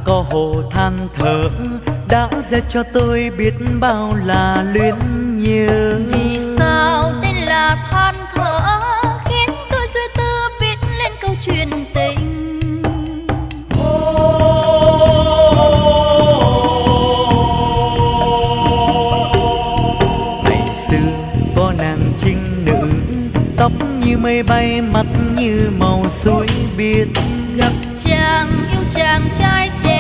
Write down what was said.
có hồ than thở đã gieo cho tôi biết bao là luyến nhớ. Vì sao tên là than thở khiến tôi suy tư viết lên câu chuyện tình. Ngày xưa có nàng trinh nữ, tóc như mây bay, mắt như màu suối biếc. Gặp chàng yêu chàng trai trẻ